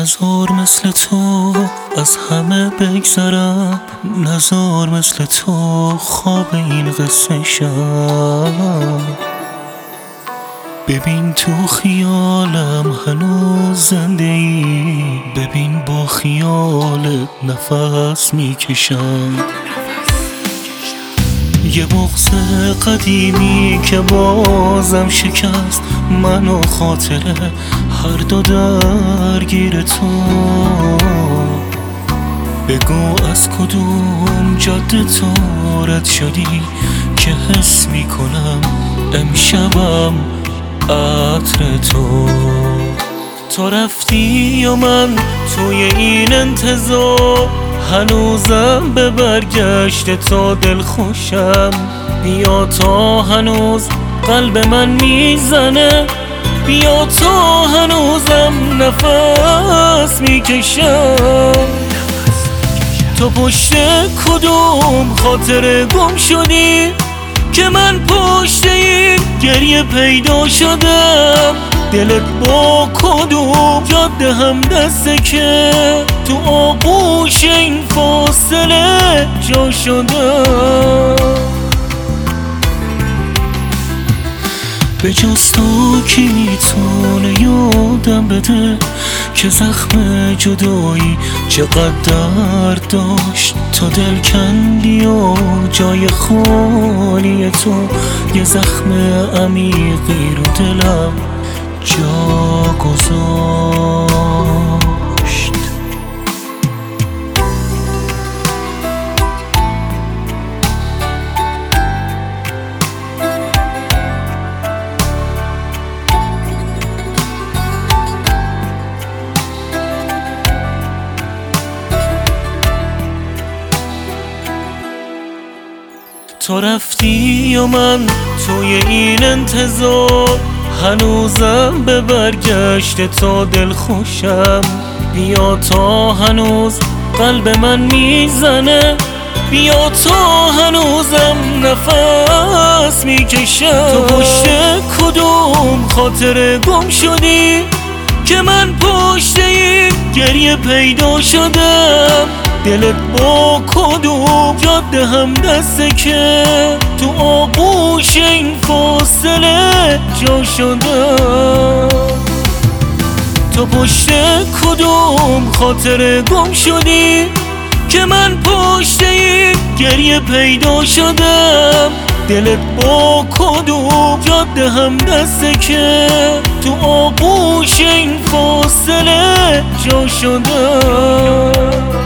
نزار مثل تو از همه بگذرم، نزار مثل تو خواب این قصه شم. ببین تو خیالم هنوز زنده ای، ببین با خیالت نفس میکشم. یه بغض قدیمی که بازم شکست منو، خاطره هر دو درگیر تو. بگو از کدوم جاده تو رد شدی که حس میکنم امشبم عطر تو. تو رفتی و من توی این انتظار، هنوزم به برگشت تو دلخوشم. بیا تا هنوز قلب من میزنه، بیا تا هنوزم نفس میکشم. تو پشت کدوم خاطر گم شدی که من پشت این گریه پیدا شدم؟ دلت با کدوم جاده هم دسته که تو آغوش این فاصله جا شدم؟ به جز تو کی میتونه یادم بده که زخم جدایی چقدر درد داشت؟ تو دل کندی و جای خالی تو یه زخم عمیقی رو دلم جا گذاشت. تو رفتی و من توی این انتظار، هنوزم به برگشت تو دلخوشم. بیا تا هنوز قلب من میزنه، بیا تا هنوزم نفس میکشم. تو پشت کدوم خاطر گم شدی که من پشت این گریه پیدا شدم؟ دلت با کدوم جاده هم دسته که تو آغوش این فاصله جا شدم؟ تو پشت کدوم خاطر گم شدی که من پشت این گریه پیدا شدم؟ دلت با کدوم جاده هم دسته که تو آغوش این فاصله جا شدم؟